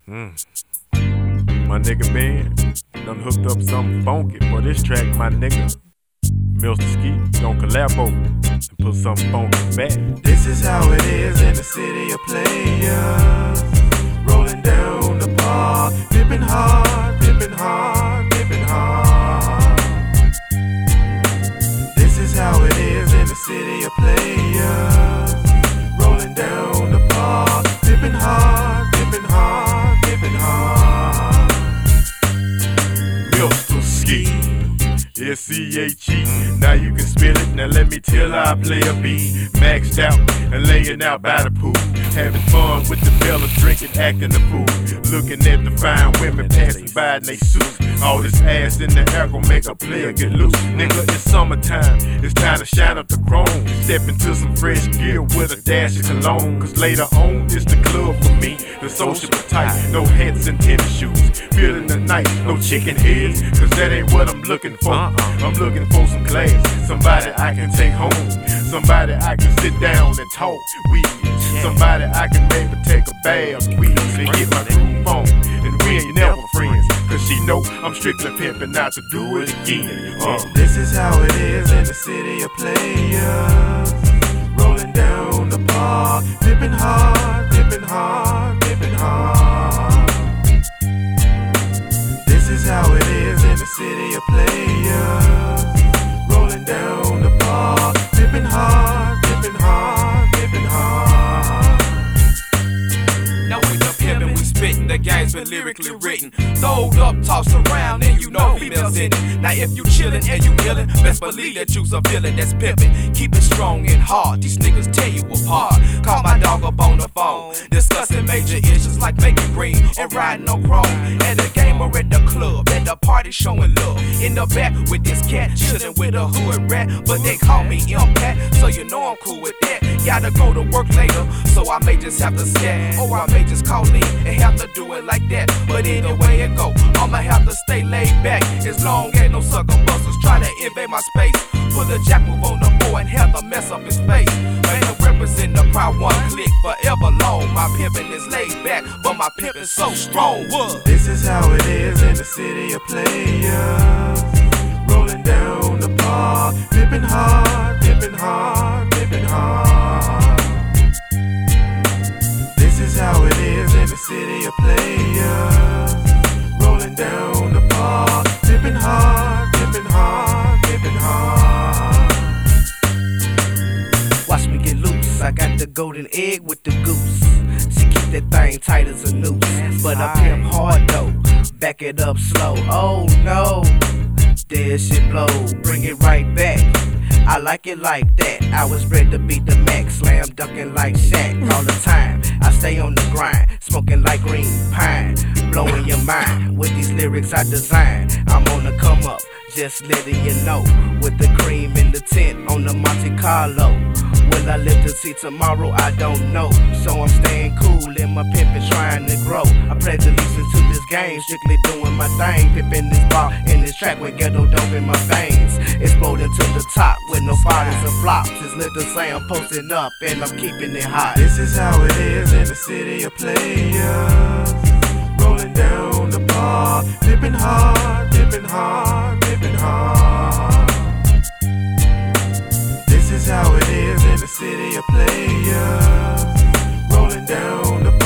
My nigga Ben done hooked up something funky for this track, my nigga. Mr. Ski gon' collabo and put something funky back. This is how it is in the city of players. Rolling down the park, dipping hard, dipping hard, dipping hard. This is how it is in the city of players. Rolling down the park, dipping hard, dipping hard, dipping hard. Mr. Ski, S-C-H-E. Now you can spit it, now let me tell how I play a beat. Maxed out and laying out by the pool. Having fun with the fellas, drinking, acting the fool. Looking at the fine women passing by in they suits. All this ass in the air gon' make a player get loose. Nigga, it's summertime, it's time to shine up the chrome. Step into some fresh gear with a dash of cologne. Cause later on, it's the club for me. The sociable type, no hats and tennis shoes. Feeling the night, no chicken heads. Cause that ain't what I'm looking for. I'm looking for some class, somebody I can take home. Somebody I can sit down and talk with. Somebody I can maybe take a bath with and get my groove on. And we ain't never friends, cause she know I'm strictly pimping not to do it again. This is how it is in the city of players. Rolling down the park, dipping hard, dipping hard, dipping hard. This is how it is in the city of players. Rolling down the park, dipping hard, dipping hard, dipping hard. Now with the pimpin' we spittin', the game's been lyrically written. Throwed up, tossed around, and you know females in it. Now if you chillin' and you illin', best believe that you's a villain that's pimpin'. Keep it strong and hard, these niggas tear you apart. Call my dog up on the phone, discussing major issues like making green and riding on chrome. At the game or at the club, at the party showing love. In the back with this cat, chillin' with a hood rat. But they call me Impact, so you know I'm cool with that. Gotta go to work later, so I may just have to scat. Or I may just call in and have to do it like that. But either way it go, I'ma have to stay laid back. As long as no sucker busters try to invade my space. Put the jack move on the board and have to mess up his face. Man, I represent the Pride One click forever long. My pimpin' is laid back, but my pimpin' so strong. This is how it is in the city of players. Rolling down the park, dipping hard, dipping hard, dipping hard. This is how it is in the city of players. Rolling down the park, dipping hard, dipping hard, dipping hard. Watch me get loose, I got the golden egg with the goose. She keep that thing tight as a noose. But I pimp hard though, back it up slow. Oh no, there shit blow, bring it right back. I like it like that. I was bred to beat the max, slam dunking like Shaq all the time. I stay on the grind, smoking like green pine, blowing your mind with these lyrics I design. I'm on the come up, just letting you know. With the cream in the tent on the Monte Carlo. Will I live to see tomorrow? I don't know. So I'm staying cool in my pimpin', trying to grow. I pledge allegiance to this game, strictly doing my thing. Pimpin' this bar in this track with ghetto dope in my veins. Exploding to the top with no fathers or flops. Just let the say I'm posting up and I'm keeping it hot. This is how it is in the city of players. Rolling down the park, dipping hard, dipping hard, dipping hard. This is how it is in the city of players. Rolling down the